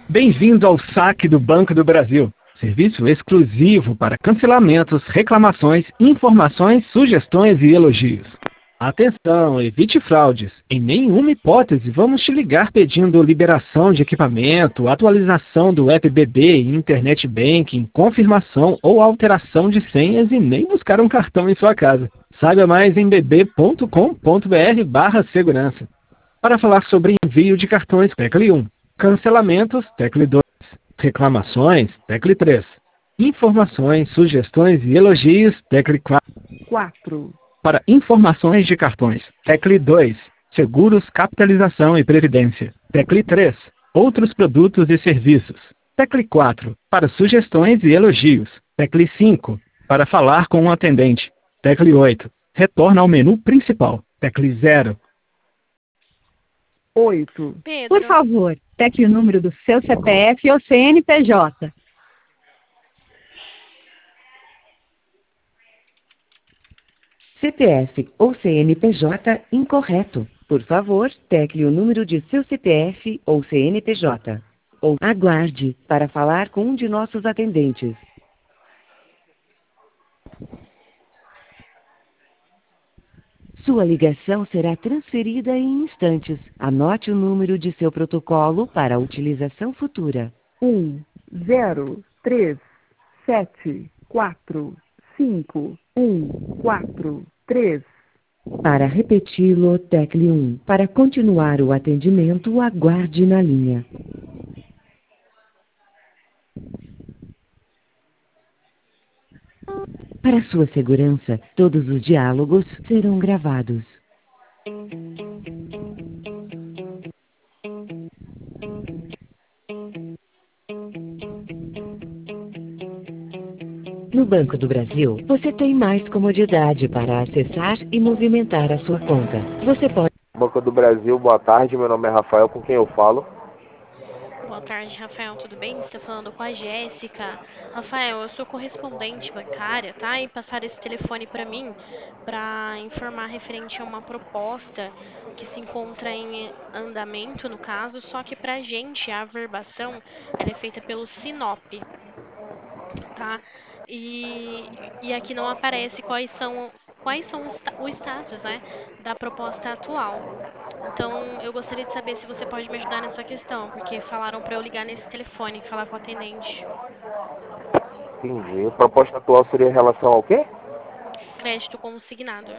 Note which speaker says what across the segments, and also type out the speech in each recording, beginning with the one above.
Speaker 1: Bem-vindo ao Saque do Banco do Brasil. Serviço exclusivo para cancelamentos, reclamações, informações, sugestões e elogios. Atenção, evite fraudes. Em nenhuma hipótese vamos te ligar pedindo liberação de equipamento, atualização do app BB, Internet Banking, confirmação ou alteração de senhas e nem buscar um cartão em sua casa. Saiba mais em bb.com.br/segurança. Para falar sobre envio de cartões, tecle 1. Cancelamentos, tecle 2. Reclamações, tecle 3. Informações, sugestões e elogios, tecle 4. Para informações de cartões, tecle 2. Seguros, capitalização e previdência, tecle 3. Outros produtos e serviços, tecle 4. Para sugestões e elogios, tecle 5. Para falar com um atendente, tecle 8. Retorna ao menu principal, tecle 0. 8.
Speaker 2: Por favor, tecle o número do seu CPF ou CNPJ.
Speaker 3: CPF ou CNPJ incorreto. Por favor, tecle o número de seu CPF ou CNPJ. Ou aguarde para falar com um de nossos atendentes. Sua ligação será transferida em instantes. Anote o número de seu protocolo para utilização futura.
Speaker 2: 1-0-3-7-4-5-1-4-3.
Speaker 3: Para repeti-lo, tecle 1. Para continuar o atendimento, aguarde na linha. Para sua segurança, todos os diálogos serão gravados. No Banco do Brasil, você tem mais comodidade para acessar e movimentar a sua conta. Você pode...
Speaker 4: Banco do Brasil, boa tarde. Meu nome é Rafael, com quem eu falo?
Speaker 5: Boa tarde, Rafael, tudo bem? Você está falando com a Jéssica. Rafael, eu sou correspondente bancária, tá? E passaram esse telefone para mim para informar referente a uma proposta que se encontra em andamento, no caso, só que para a gente a averbação ela é feita pelo Sinop, tá? E aqui não aparece quais são o status, né, da proposta atual. Então, eu gostaria de saber se você pode me ajudar nessa questão, porque falaram para eu ligar nesse telefone e falar com o atendente.
Speaker 4: Entendi. A proposta atual seria em relação ao quê?
Speaker 5: Crédito consignado.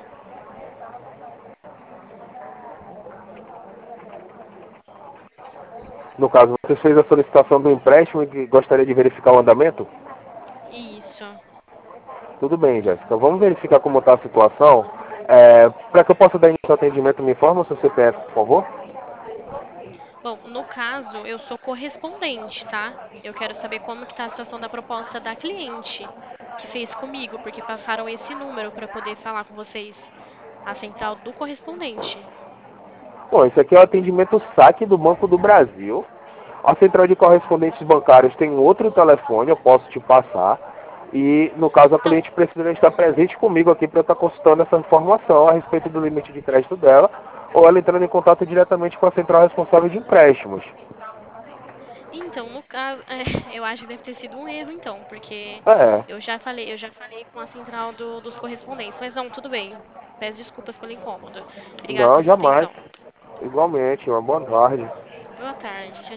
Speaker 4: No caso, você fez a solicitação do empréstimo e gostaria de verificar o andamento?
Speaker 5: Isso.
Speaker 4: Tudo bem, Jéssica. Vamos verificar como está a situação. Para que eu possa dar início ao atendimento, me informa o seu CPF, por favor.
Speaker 5: Bom, no caso, eu sou correspondente, tá? Eu quero saber como que tá a situação da proposta da cliente que fez comigo, porque passaram esse número para poder falar com vocês. A central do correspondente.
Speaker 4: Bom, esse aqui é o atendimento saque do Banco do Brasil. A central de correspondentes bancários tem outro telefone, eu posso te passar. E, no caso, a cliente precisa estar presente comigo aqui para eu estar consultando essa informação a respeito do limite de crédito dela, ou ela entrando em contato diretamente com a central responsável de empréstimos.
Speaker 5: Então, no caso, eu acho que deve ter sido um erro, então, porque
Speaker 4: É.
Speaker 5: eu já falei com a central dos correspondentes, mas não, tudo bem. Peço desculpas pelo incômodo. Obrigada
Speaker 4: Não,
Speaker 5: pela sua
Speaker 4: jamais.
Speaker 5: atenção.
Speaker 4: Igualmente, uma boa tarde.
Speaker 5: Boa tarde. Tchau,